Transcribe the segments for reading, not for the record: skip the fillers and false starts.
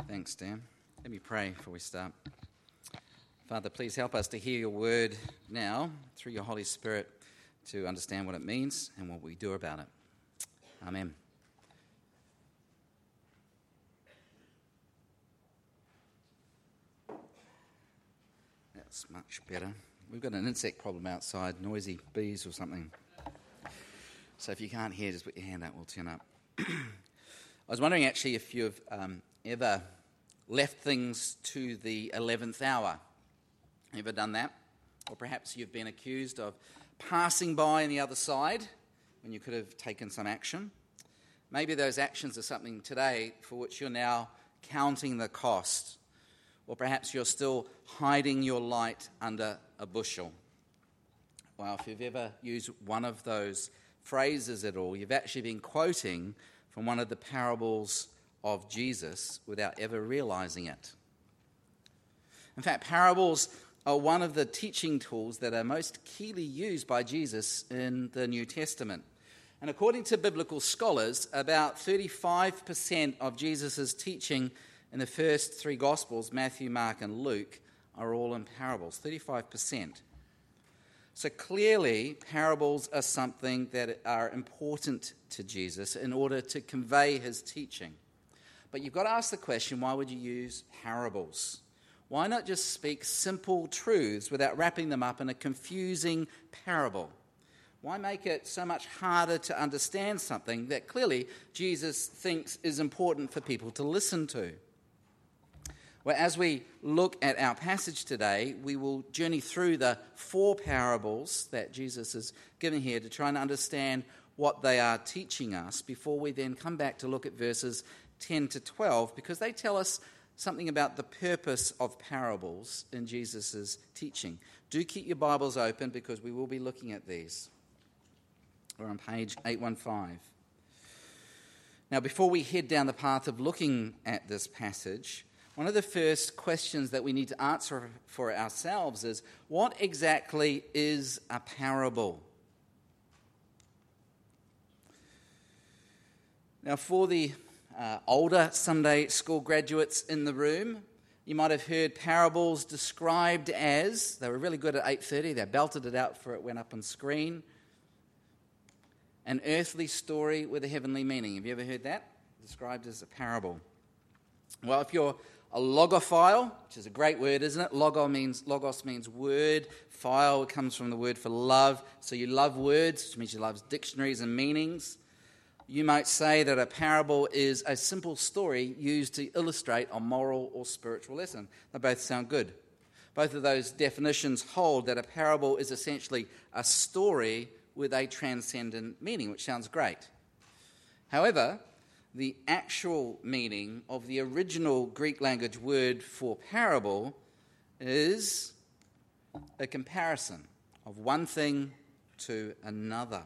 Thanks, Dan. Let me pray before we start. Father, please help us to hear your word now through your Holy Spirit to understand what it means and what we do about it. Amen. That's much better. We've got an insect problem outside, noisy bees or something. So if you can't hear, just put your hand up, we'll turn up. I was wondering actually if you've ever left things to the 11th hour. Ever done that? Or perhaps you've been accused of passing by on the other side when you could have taken some action. Maybe those actions are something today for which you're now counting the cost. Or perhaps you're still hiding your light under a bushel. Well, if you've ever used one of those phrases at all, you've actually been quoting from one of the parables of Jesus without ever realizing it. In fact, parables are one of the teaching tools that are most keenly used by Jesus in the New Testament. And according to biblical scholars, about 35% of Jesus' teaching in the first three Gospels, Matthew, Mark, and Luke, are all in parables, 35%. So clearly, parables are something that are important to Jesus in order to convey his teaching. But you've got to ask the question, why would you use parables? Why not just speak simple truths without wrapping them up in a confusing parable? Why make it so much harder to understand something that clearly Jesus thinks is important for people to listen to? Well, as we look at our passage today, we will journey through the four parables that Jesus is giving here to try and understand what they are teaching us before we then come back to look at verses 10 to 12, because they tell us something about the purpose of parables in Jesus' teaching. Do keep your Bibles open because we will be looking at these. We're on page 815. Now, before we head down the path of looking at this passage, one of the first questions that we need to answer for ourselves is, what exactly is a parable? Now, for the older Sunday school graduates in the room, you might have heard parables described as, they were really good at 8:30, they belted it out before it went up on screen, an earthly story with a heavenly meaning. Have you ever heard that? Described as a parable. Well, if you're a logophile, which is a great word, isn't it? Logos means word. Phile comes from the word for love. So you love words, which means you love dictionaries and meanings. You might say that a parable is a simple story used to illustrate a moral or spiritual lesson. They both sound good. Both of those definitions hold that a parable is essentially a story with a transcendent meaning, which sounds great. However, the actual meaning of the original Greek language word for parable is a comparison of one thing to another.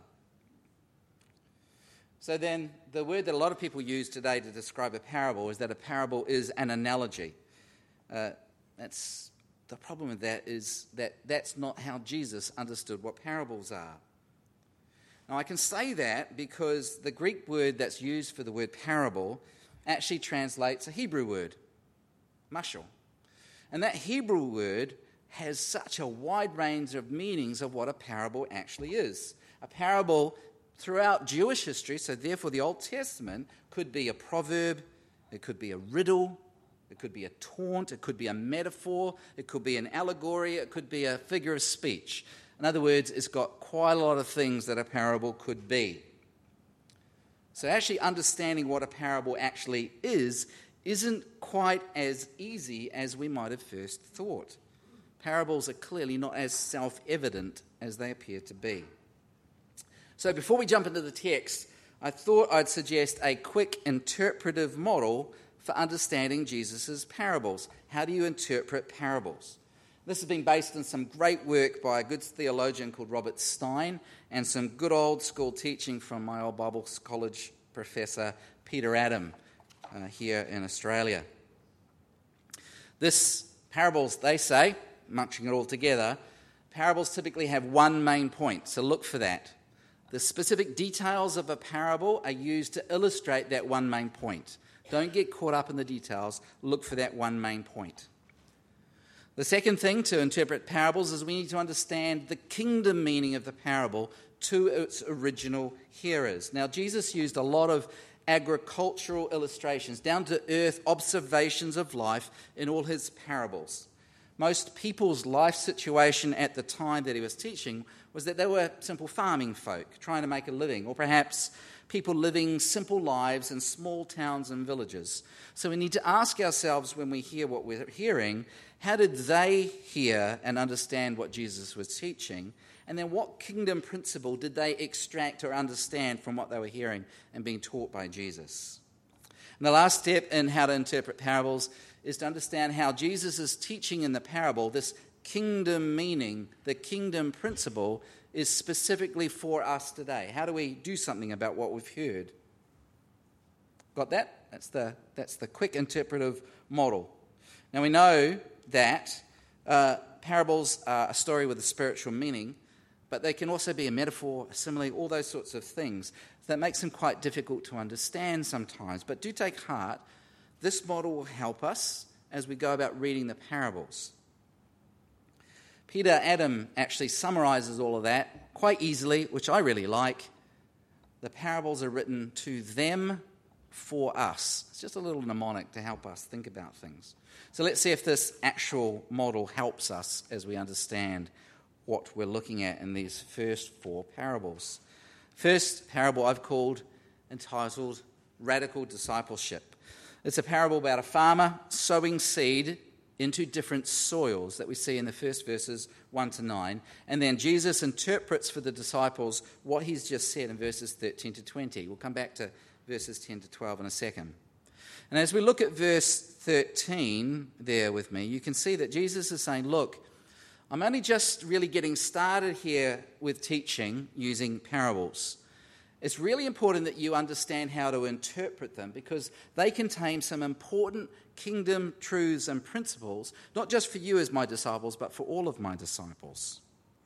So then, the word that a lot of people use today to describe a parable is that a parable is an analogy. That's the problem with that is that that's not how Jesus understood what parables are. Now, I can say that because the Greek word that's used for the word parable actually translates a Hebrew word, mashal. And that Hebrew word has such a wide range of meanings of what a parable actually is. A parable throughout Jewish history, so therefore the Old Testament, could be a proverb, it could be a riddle, it could be a taunt, it could be a metaphor, it could be an allegory, it could be a figure of speech. In other words, it's got quite a lot of things that a parable could be. So actually understanding what a parable actually is isn't quite as easy as we might have first thought. Parables are clearly not as self-evident as they appear to be. So before we jump into the text, I thought I'd suggest a quick interpretive model for understanding Jesus' parables. How do you interpret parables? This has been based on some great work by a good theologian called Robert Stein and some good old school teaching from my old Bible college professor, Peter Adam, here in Australia. This parables, they say, munching it all together, parables typically have one main point, so look for that. The specific details of a parable are used to illustrate that one main point. Don't get caught up in the details. Look for that one main point. The second thing to interpret parables is we need to understand the kingdom meaning of the parable to its original hearers. Now, Jesus used a lot of agricultural illustrations, down-to-earth observations of life in all his parables. Most people's life situation at the time that he was teaching was that they were simple farming folk trying to make a living, or perhaps people living simple lives in small towns and villages. So we need to ask ourselves when we hear what we're hearing, how did they hear and understand what Jesus was teaching? And then what kingdom principle did they extract or understand from what they were hearing and being taught by Jesus? And the last step in how to interpret parables is to understand how Jesus' teaching in the parable, this kingdom meaning, the kingdom principle, is specifically for us today. How do we do something about what we've heard? Got that? That's the quick interpretive model. Now we know that parables are a story with a spiritual meaning, but they can also be a metaphor, a simile, all those sorts of things. That makes them quite difficult to understand sometimes. But do take heart. This model will help us as we go about reading the parables. Peter Adam actually summarizes all of that quite easily, which I really like. The parables are written to them for us. It's just a little mnemonic to help us think about things. So let's see if this actual model helps us as we understand what we're looking at in these first four parables. First parable I've entitled Radical Discipleship. It's a parable about a farmer sowing seed into different soils that we see in the first verses 1 to 9. And then Jesus interprets for the disciples what he's just said in verses 13 to 20. We'll come back to verses 10 to 12 in a second. And as we look at verse 13 there with me, you can see that Jesus is saying, look, I'm only just really getting started here with teaching using parables. It's really important that you understand how to interpret them because they contain some important kingdom truths and principles, not just for you as my disciples, but for all of my disciples.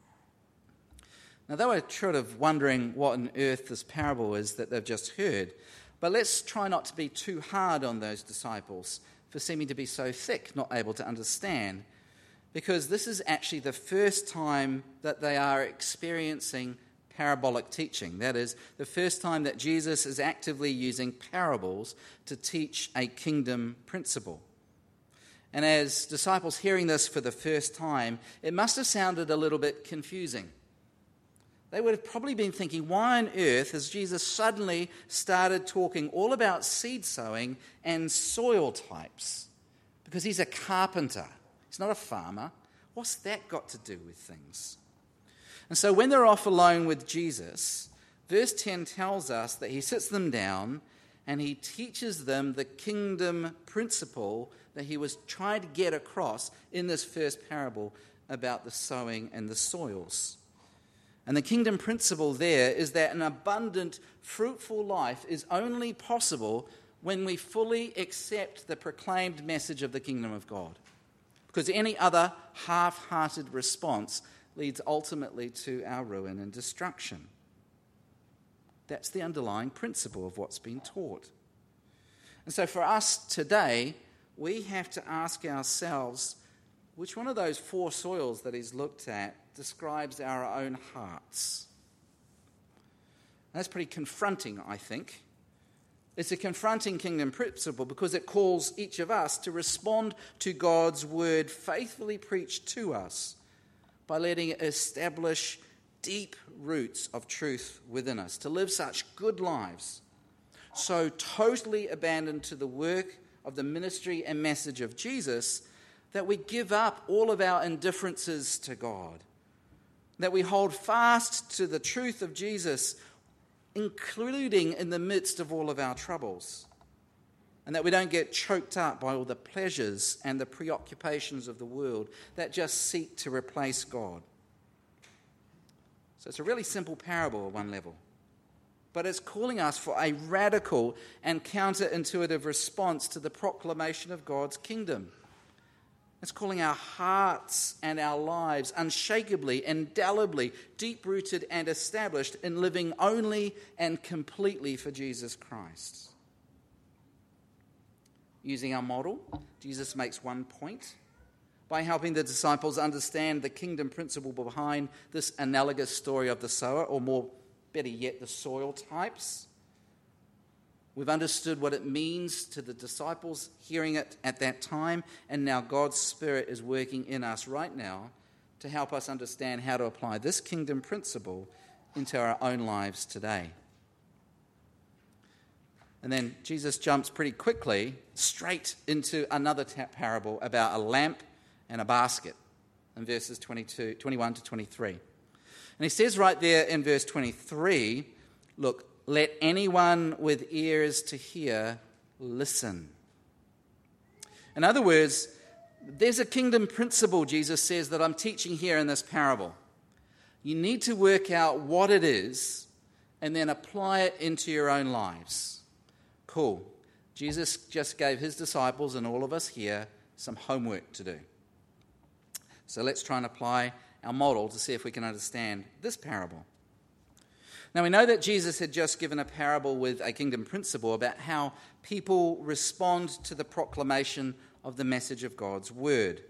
Now, they were sort of wondering what on earth this parable is that they've just heard, but let's try not to be too hard on those disciples for seeming to be so thick, not able to understand, because this is actually the first time that they are experiencing parabolic teaching. That is, the first time that Jesus is actively using parables to teach a kingdom principle. And as disciples hearing this for the first time, it must have sounded a little bit confusing. They would have probably been thinking, why on earth has Jesus suddenly started talking all about seed sowing and soil types? Because he's a carpenter. He's not a farmer. What's that got to do with things? And so when they're off alone with Jesus, verse 10 tells us that he sits them down and he teaches them the kingdom principle that he was trying to get across in this first parable about the sowing and the soils. And the kingdom principle there is that an abundant, fruitful life is only possible when we fully accept the proclaimed message of the kingdom of God. Because any other half-hearted response leads ultimately to our ruin and destruction. That's the underlying principle of what's been taught. And so for us today, we have to ask ourselves, which one of those four soils that he's looked at describes our own hearts? And that's pretty confronting, I think. It's a confronting kingdom principle because it calls each of us to respond to God's word faithfully preached to us by letting it establish deep roots of truth within us, to live such good lives, so totally abandoned to the work of the ministry and message of Jesus that we give up all of our indifferences to God, that we hold fast to the truth of Jesus, including in the midst of all of our troubles, and that we don't get choked up by all the pleasures and the preoccupations of the world that just seek to replace God. So it's a really simple parable at one level, but it's calling us for a radical and counterintuitive response to the proclamation of God's kingdom. It's calling our hearts and our lives unshakably, indelibly, deep-rooted and established in living only and completely for Jesus Christ. using our model, Jesus makes one point. By helping the disciples understand the kingdom principle behind this analogous story of the sower, or more better yet, the soil types. We've understood what it means to the disciples hearing it at that time, and now God's Spirit is working in us right now to help us understand how to apply this kingdom principle into our own lives today. And then Jesus jumps pretty quickly straight into another parable about a lamp and a basket in verses 21 to 23. And he says right there in verse 23, look, let anyone with ears to hear listen. In other words, there's a kingdom principle, Jesus says, that I'm teaching here in this parable. You need to work out what it is and then apply it into your own lives. Cool. Jesus just gave his disciples and all of us here some homework to do. So let's try and apply our model to see if we can understand this parable. Now, we know that Jesus had just given a parable with a kingdom principle about how people respond to the proclamation of the message of God's word.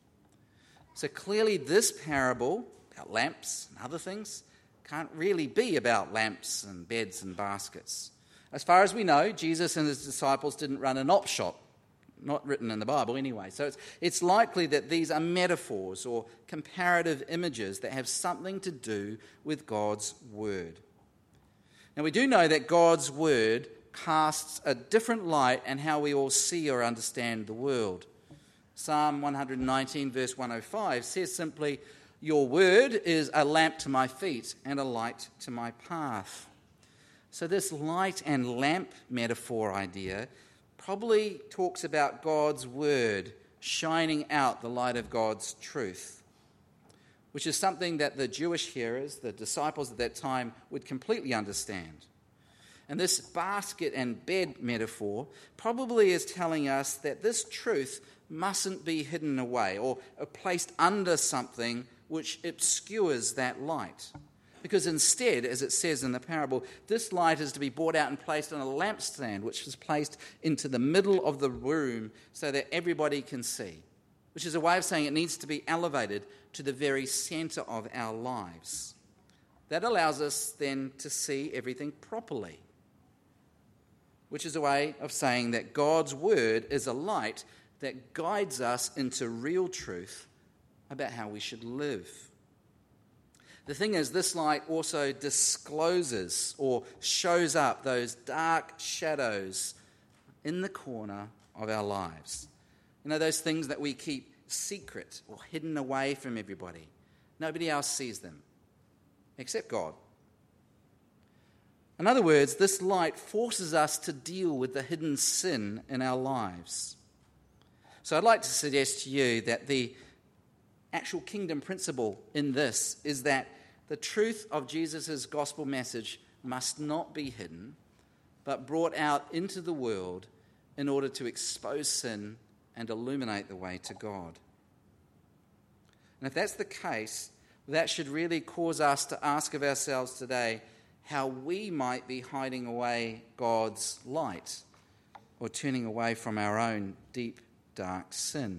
So clearly this parable about lamps and other things can't really be about lamps and beds and baskets. As far as we know, Jesus and his disciples didn't run an op shop, not written in the Bible anyway. So it's likely that these are metaphors or comparative images that have something to do with God's word. Now, we do know that God's word casts a different light on how we all see or understand the world. Psalm 119, verse 105 says simply, your word is a lamp to my feet and a light to my path. So this light and lamp metaphor idea probably talks about God's word shining out the light of God's truth, which is something that the Jewish hearers, the disciples at that time, would completely understand. And this basket and bed metaphor probably is telling us that this truth mustn't be hidden away or placed under something which obscures that light. Because instead, as it says in the parable, this light is to be brought out and placed on a lampstand, which is placed into the middle of the room so that everybody can see, which is a way of saying it needs to be elevated to the very center of our lives. That allows us then to see everything properly, which is a way of saying that God's word is a light that guides us into real truth about how we should live. The thing is, this light also discloses or shows up those dark shadows in the corner of our lives. You know, those things that we keep secret or hidden away from everybody. Nobody else sees them except God. In other words, this light forces us to deal with the hidden sin in our lives. So I'd like to suggest to you that the actual kingdom principle in this is that the truth of Jesus' gospel message must not be hidden, but brought out into the world in order to expose sin and illuminate the way to God. And if that's the case, that should really cause us to ask of ourselves today how we might be hiding away God's light or turning away from our own deep, dark sin.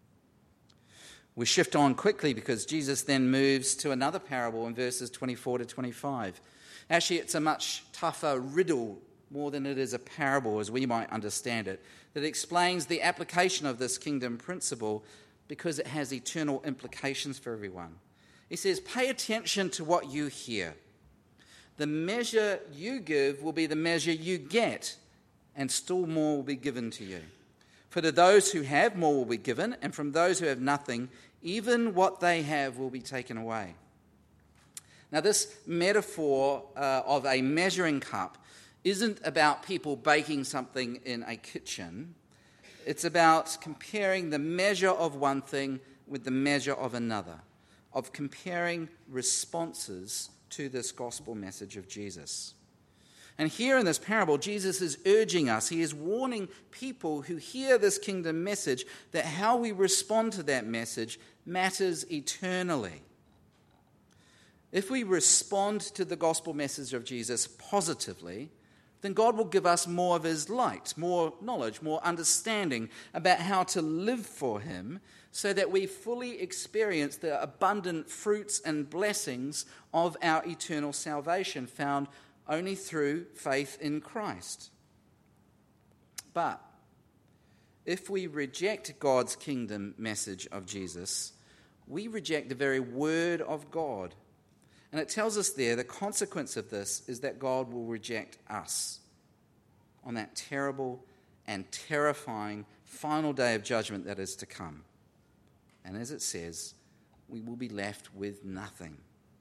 We shift on quickly because Jesus then moves to another parable in verses 24 to 25. Actually, it's a much tougher riddle more than it is a parable as we might understand it, that explains the application of this kingdom principle because it has eternal implications for everyone. He says, pay attention to what you hear. The measure you give will be the measure you get, and still more will be given to you. For to those who have, more will be given, and from those who have nothing, even what they have will be taken away. Now, this metaphor of a measuring cup isn't about people baking something in a kitchen. It's about comparing the measure of one thing with the measure of another, of comparing responses to this gospel message of Jesus. And here in this parable, Jesus is urging us, he is warning people who hear this kingdom message that how we respond to that message matters eternally. If we respond to the gospel message of Jesus positively, then God will give us more of his light, more knowledge, more understanding about how to live for him so that we fully experience the abundant fruits and blessings of our eternal salvation found only through faith in Christ. But if we reject God's kingdom message of Jesus, we reject the very word of God. And it tells us there the consequence of this is that God will reject us on that terrible and terrifying final day of judgment that is to come. And as it says, we will be left with nothing.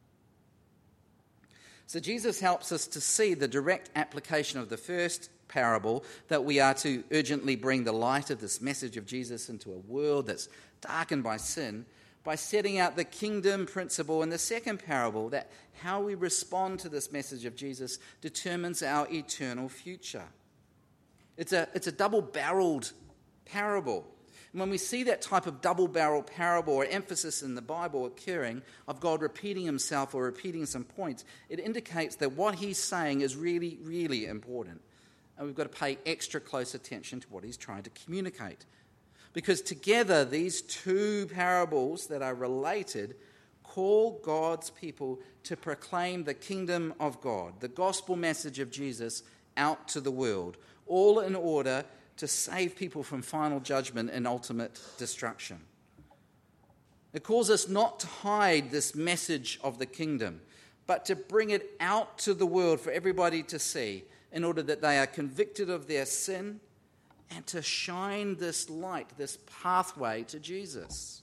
So Jesus helps us to see the direct application of the first parable, that we are to urgently bring the light of this message of Jesus into a world that's darkened by sin, by setting out the kingdom principle in the second parable, that how we respond to this message of Jesus determines our eternal future. It's a double-barreled parable. And when we see that type of double-barreled parable or emphasis in the Bible occurring of God repeating himself or repeating some points, it indicates that what he's saying is really, really important. And we've got to pay extra close attention to what he's trying to communicate. Because together, these two parables that are related call God's people to proclaim the kingdom of God, the gospel message of Jesus, out to the world, all in order to save people from final judgment and ultimate destruction. It calls us not to hide this message of the kingdom, but to bring it out to the world for everybody to see, in order that they are convicted of their sin and to shine this light, this pathway to Jesus.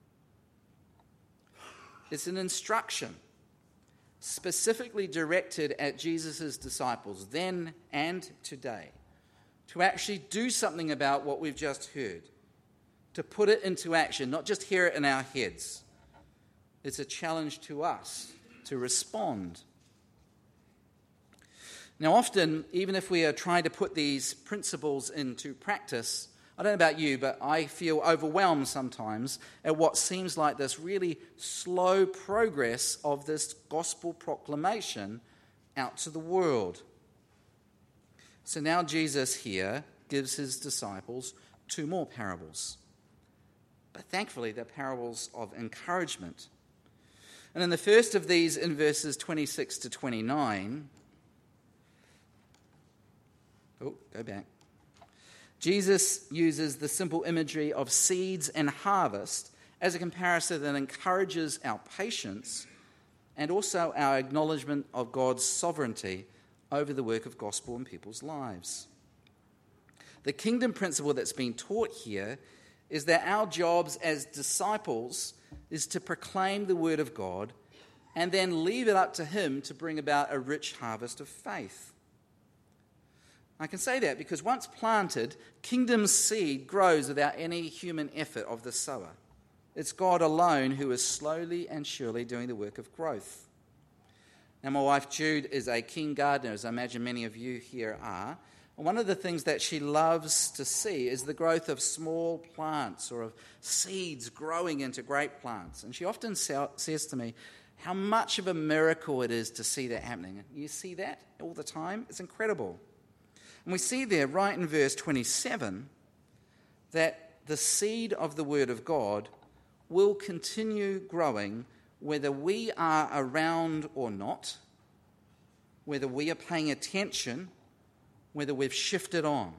It's an instruction specifically directed at Jesus' disciples then and today, to actually do something about what we've just heard, to put it into action, not just hear it in our heads. It's a challenge to us to respond. Now, often, even if we are trying to put these principles into practice, I don't know about you, but I feel overwhelmed sometimes at what seems like this really slow progress of this gospel proclamation out to the world. So now Jesus here gives his disciples two more parables. But thankfully, they're parables of encouragement. And in the first of these, in verses 26 to 29, go back. Jesus uses the simple imagery of seeds and harvest as a comparison that encourages our patience and also our acknowledgement of God's sovereignty over the work of gospel in people's lives. The kingdom principle that's being taught here is that our jobs as disciples is to proclaim the word of God and then leave it up to him to bring about a rich harvest of faith. I can say that because once planted, kingdom seed grows without any human effort of the sower. It's God alone who is slowly and surely doing the work of growth. Now, my wife Jude is a keen gardener, as I imagine many of you here are. And one of the things that she loves to see is the growth of small plants or of seeds growing into great plants. And she often says to me how much of a miracle it is to see that happening. You see that all the time? It's incredible. And we see there, right in verse 27, that the seed of the word of God will continue growing whether we are around or not, whether we are paying attention, whether we've shifted on.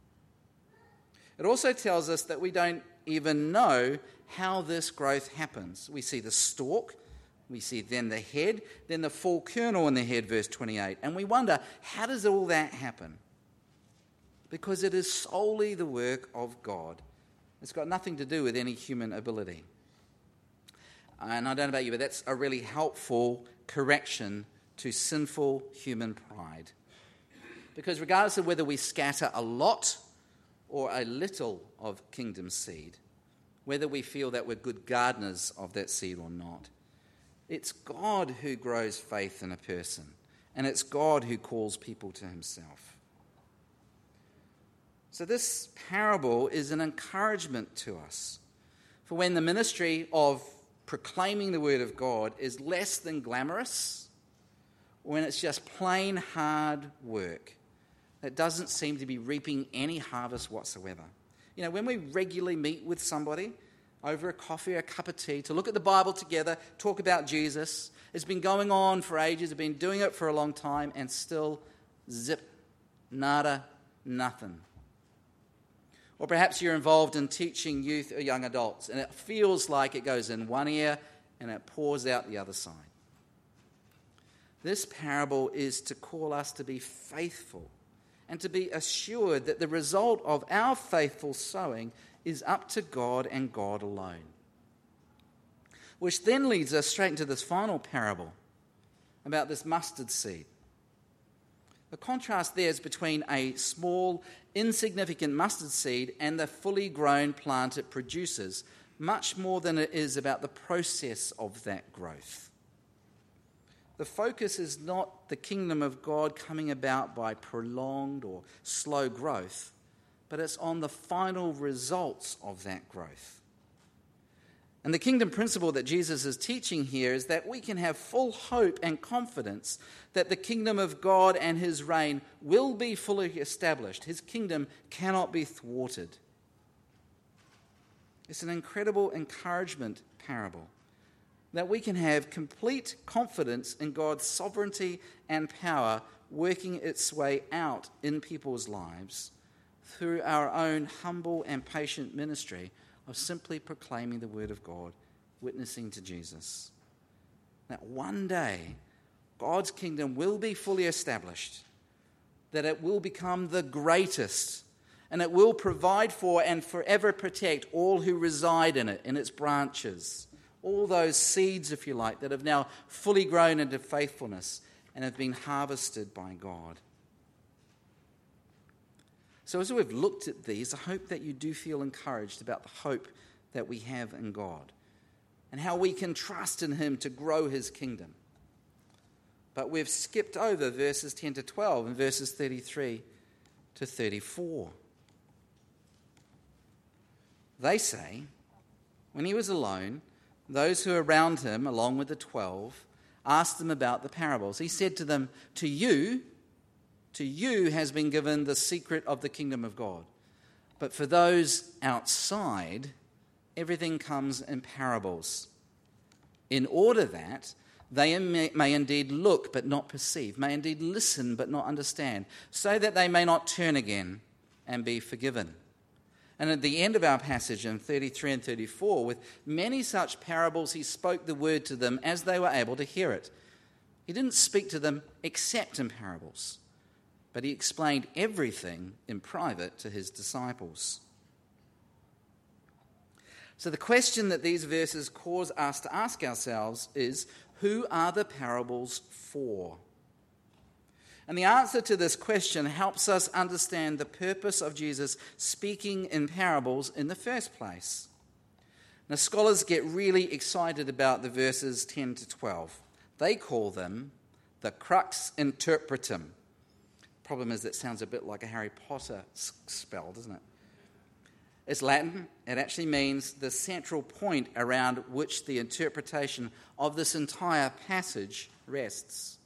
It also tells us that we don't even know how this growth happens. We see the stalk, we see then the head, then the full kernel in the head, verse 28. And we wonder, how does all that happen? Because it is solely the work of God. It's got nothing to do with any human ability. And I don't know about you, but that's a really helpful correction to sinful human pride. Because regardless of whether we scatter a lot or a little of kingdom seed, whether we feel that we're good gardeners of that seed or not, it's God who grows faith in a person, and it's God who calls people to himself. So this parable is an encouragement to us. For when the ministry of proclaiming the word of God is less than glamorous, when it's just plain hard work, that doesn't seem to be reaping any harvest whatsoever. You know, when we regularly meet with somebody over a coffee or a cup of tea to look at the Bible together, talk about Jesus, it's been going on for ages, we've been doing it for a long time, and still zip, nada, nothing. Or perhaps you're involved in teaching youth or young adults, and it feels like it goes in one ear and it pours out the other side. This parable is to call us to be faithful and to be assured that the result of our faithful sowing is up to God and God alone. Which then leads us straight into this final parable about this mustard seed. The contrast there is between a small, insignificant mustard seed and the fully grown plant it produces, much more than it is about the process of that growth. The focus is not the kingdom of God coming about by prolonged or slow growth, but it's on the final results of that growth. And the kingdom principle that Jesus is teaching here is that we can have full hope and confidence that the kingdom of God and his reign will be fully established. His kingdom cannot be thwarted. It's an incredible encouragement parable that we can have complete confidence in God's sovereignty and power working its way out in people's lives through our own humble and patient ministry of simply proclaiming the word of God, witnessing to Jesus. That one day, God's kingdom will be fully established, that it will become the greatest, and it will provide for and forever protect all who reside in it, in its branches, all those seeds, if you like, that have now fully grown into faithfulness and have been harvested by God. So as we've looked at these, I hope that you do feel encouraged about the hope that we have in God and how we can trust in him to grow his kingdom. But we've skipped over verses 10 to 12 and verses 33 to 34. They say, when he was alone, those who were around him, along with the 12, asked him about the parables. He said to them, To you has been given the secret of the kingdom of God. But for those outside, everything comes in parables, in order that they may indeed look but not perceive, may indeed listen but not understand, so that they may not turn again and be forgiven. And at the end of our passage in 33 and 34, with many such parables, he spoke the word to them as they were able to hear it. He didn't speak to them except in parables, but he explained everything in private to his disciples. So the question that these verses cause us to ask ourselves is, who are the parables for? And the answer to this question helps us understand the purpose of Jesus speaking in parables in the first place. Now, scholars get really excited about the verses 10 to 12. They call them the crux interpretum. Problem is, that sounds a bit like a Harry Potter spell, doesn't it? It's Latin. It actually means the central point around which the interpretation of this entire passage rests.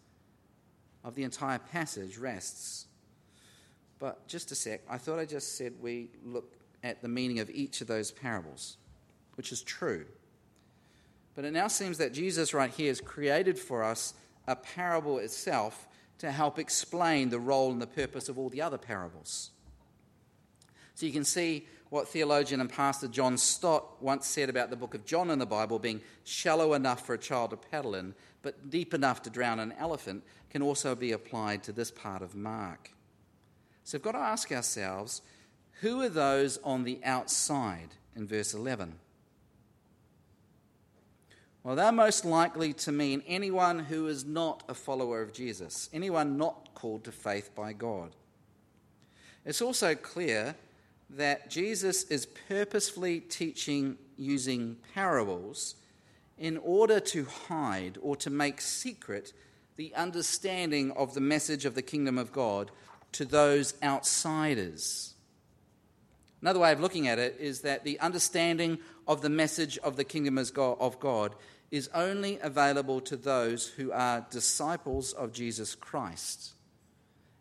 But just a sec, I thought I just said we look at the meaning of each of those parables, which is true. But it now seems that Jesus right here has created for us a parable itself to help explain the role and the purpose of all the other parables. So you can see what theologian and pastor John Stott once said about the book of John in the Bible being shallow enough for a child to paddle in, but deep enough to drown an elephant, can also be applied to this part of Mark. So we've got to ask ourselves, who are those on the outside in verse 11? Well, they're most likely to mean anyone who is not a follower of Jesus, anyone not called to faith by God. It's also clear that Jesus is purposefully teaching using parables in order to hide or to make secret the understanding of the message of the kingdom of God to those outsiders. Another way of looking at it is that the understanding of the message of the kingdom of God is only available to those who are disciples of Jesus Christ.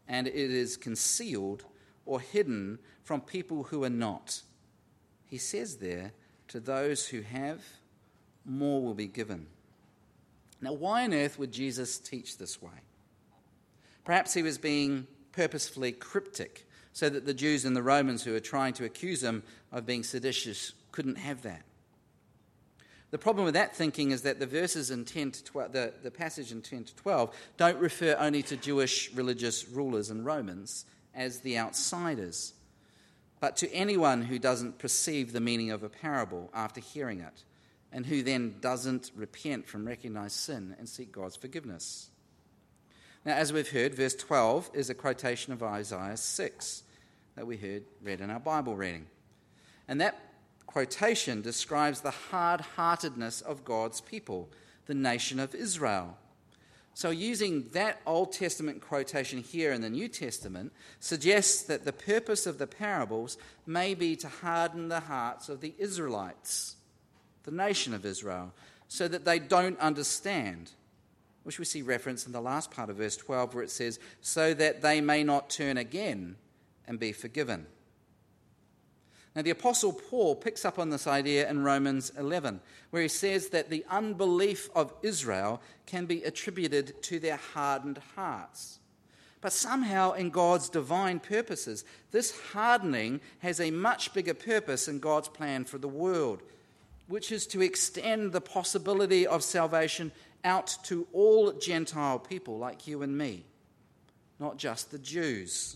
and it is concealed or hidden from people who are not. He says there, to those who have, more will be given. Now, why on earth would Jesus teach this way? Perhaps he was being purposefully cryptic so that the Jews and the Romans who were trying to accuse him of being seditious couldn't have that. The problem with that thinking is that the verses in 10 to 12, the passage in 10 to 12 don't refer only to Jewish religious rulers and Romans as the outsiders, but to anyone who doesn't perceive the meaning of a parable after hearing it, and who then doesn't repent from recognized sin and seek God's forgiveness. Now, as we've heard, verse 12 is a quotation of Isaiah 6 that we read in our Bible reading. And that quotation describes the hard-heartedness of God's people, the nation of Israel. So using that Old Testament quotation here in the New Testament suggests that the purpose of the parables may be to harden the hearts of the Israelites, the nation of Israel, so that they don't understand, which we see reference in the last part of verse 12 where it says, so that they may not turn again and be forgiven. Now, the Apostle Paul picks up on this idea in Romans 11, where he says that the unbelief of Israel can be attributed to their hardened hearts. But somehow, in God's divine purposes, this hardening has a much bigger purpose in God's plan for the world, which is to extend the possibility of salvation out to all Gentile people like you and me, not just the Jews.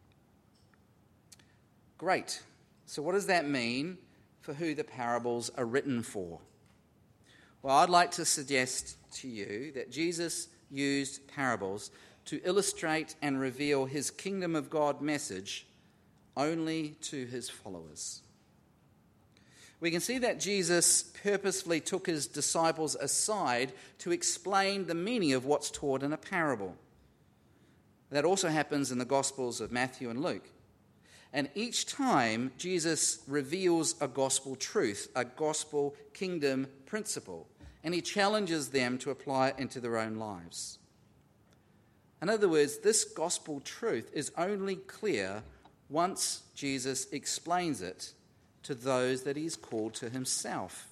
Great. So what does that mean for who the parables are written for? Well, I'd like to suggest to you that Jesus used parables to illustrate and reveal his kingdom of God message only to his followers. We can see that Jesus purposefully took his disciples aside to explain the meaning of what's taught in a parable. That also happens in the Gospels of Matthew and Luke. And each time, Jesus reveals a gospel truth, a gospel kingdom principle, and he challenges them to apply it into their own lives. In other words, this gospel truth is only clear once Jesus explains it to those that he's called to himself.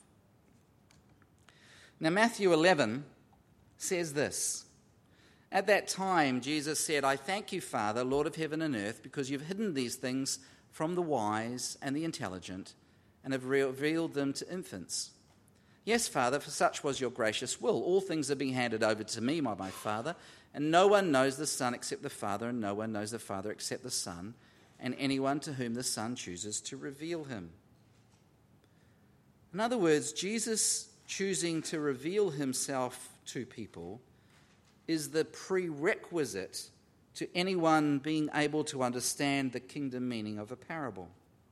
Now, Matthew 11 says this. At that time, Jesus said, I thank you, Father, Lord of heaven and earth, because you've hidden these things from the wise and the intelligent and have revealed them to infants. Yes, Father, for such was your gracious will. All things are being handed over to me by my Father, and no one knows the Son except the Father, and no one knows the Father except the Son, and anyone to whom the Son chooses to reveal him. In other words, Jesus choosing to reveal himself to people is the prerequisite to anyone being able to understand the kingdom meaning of a parable.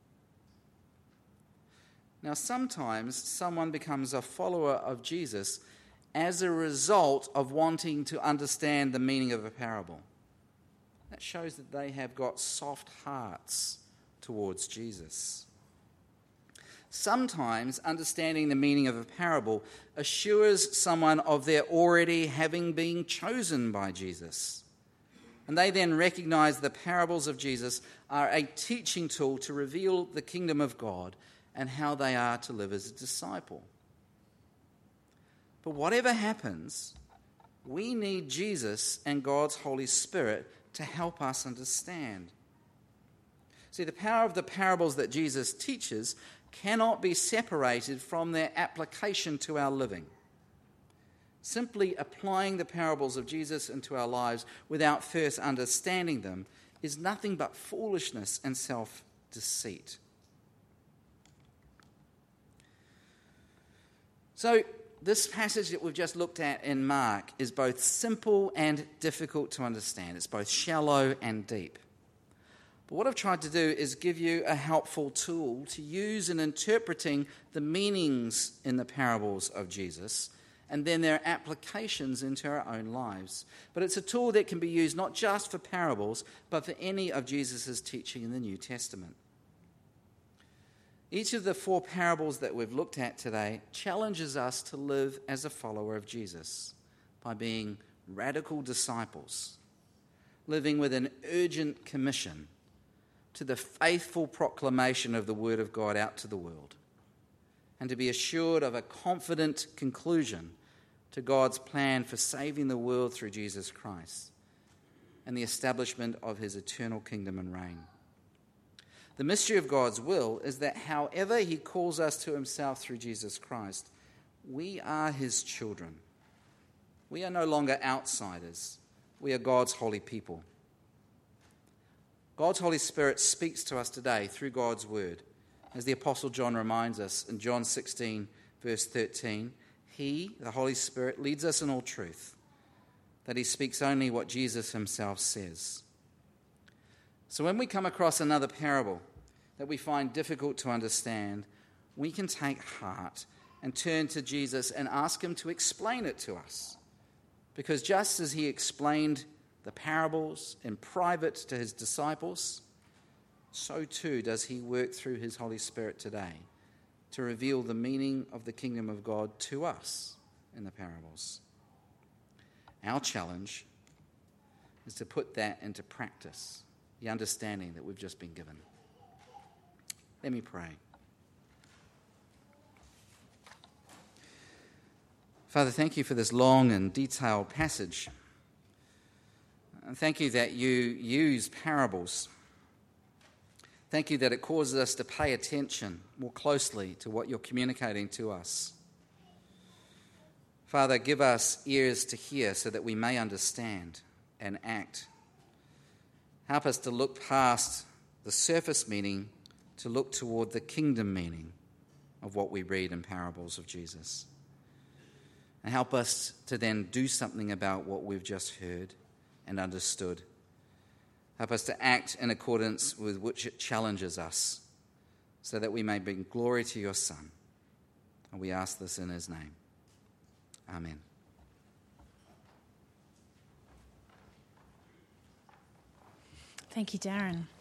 Now, sometimes someone becomes a follower of Jesus as a result of wanting to understand the meaning of a parable. That shows that they have got soft hearts towards Jesus. Sometimes understanding the meaning of a parable assures someone of their already having been chosen by Jesus. And they then recognize the parables of Jesus are a teaching tool to reveal the kingdom of God and how they are to live as a disciple. But whatever happens, we need Jesus and God's Holy Spirit to help us understand. See, the power of the parables that Jesus teaches cannot be separated from their application to our living. Simply applying the parables of Jesus into our lives without first understanding them is nothing but foolishness and self-deceit. So, this passage that we've just looked at in Mark is both simple and difficult to understand. It's both shallow and deep. But what I've tried to do is give you a helpful tool to use in interpreting the meanings in the parables of Jesus and then their applications into our own lives. But it's a tool that can be used not just for parables, but for any of Jesus' teaching in the New Testament. Each of the 4 parables that we've looked at today challenges us to live as a follower of Jesus by being radical disciples, living with an urgent commission to the faithful proclamation of the Word of God out to the world, and to be assured of a confident conclusion to God's plan for saving the world through Jesus Christ and the establishment of his eternal kingdom and reign. The mystery of God's will is that however he calls us to himself through Jesus Christ, we are his children. We are no longer outsiders. We are God's holy people. God's Holy Spirit speaks to us today through God's word. As the Apostle John reminds us in John 16, verse 13, he, the Holy Spirit, leads us in all truth, that he speaks only what Jesus himself says. So when we come across another parable that we find difficult to understand, we can take heart and turn to Jesus and ask him to explain it to us. Because just as he explained the parables in private to his disciples, so too does he work through his Holy Spirit today to reveal the meaning of the kingdom of God to us in the parables. Our challenge is to put that into practice, the understanding that we've just been given. Let me pray. Father, thank you for this long and detailed passage. And thank you that you use parables. Thank you that it causes us to pay attention more closely to what you're communicating to us. Father, give us ears to hear so that we may understand and act. Help us to look past the surface meaning to look toward the kingdom meaning of what we read in parables of Jesus. And help us to then do something about what we've just heard and understood. Help us to act in accordance with which it challenges us, so that we may bring glory to your Son. And we ask this in his name. Amen. Thank you, Darren.